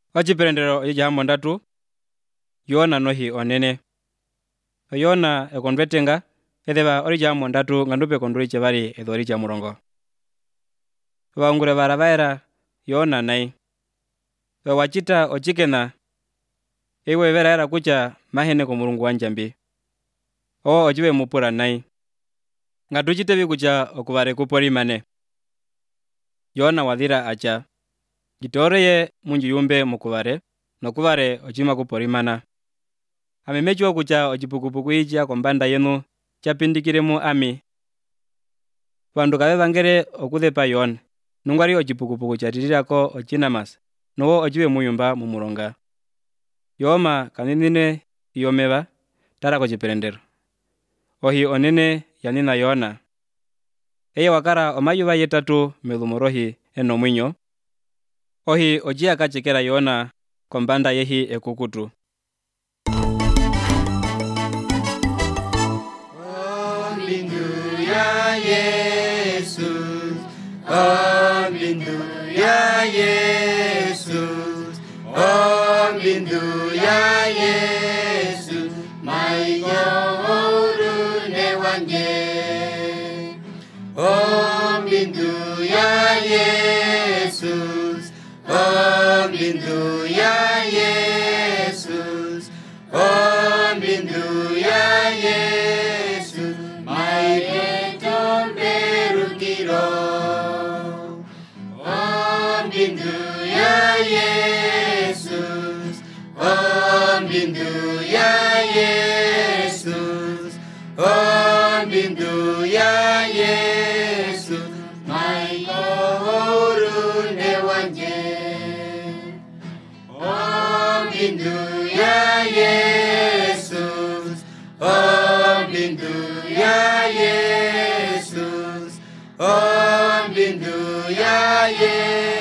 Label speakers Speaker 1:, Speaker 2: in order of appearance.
Speaker 1: Ochiperendero ijambo ndatu Yona nohi onene. Yona ekonvetenga edeba orijambo ndatu ngandupe konduri chebari edori cha murongo. Waungure barabaera Yona nai. Wachita ochikena ewe vera era kucha mahene ko murungu wanjambi. Ojibe mupura nai. Ngaduchite kucha okubare kupori mane. Yona wadhira acha. Gitoreye munji yumbe mukubare nokubare ochima kupori mana. Amemechwa kucha ochipukupuku icha kombanda yenu chapindikiremu ami. Bandu kabe bangere okudepa Yona. Nungwari ochipukupuku chatirirako ochinamas. Nowo ojibe muyumba mumuronga. Yoma kanindine yomeba tara kochiperendero. Ohi onene yanina Yona. Eye wakara omayuba yetatu melumorohi eno mwinyo. Ohi ojia kachikera Yona kombanda yehi ekukutu.
Speaker 2: Bindu ya Yesu, oh bindu ya Yesu, oh bindu ya Yesu, maigoro ne wanje. Oh bindu ya Yesu, oh bindu ya Yesu, oh bindu ya Yesu, oh bindu ya Jesus, oh bindu ya Jesus, oh bindu ya Jesus, my Lord ne wanje. Oh bindu ya Jesus, oh bindu ya Jesus, oh bindu ya Yesu.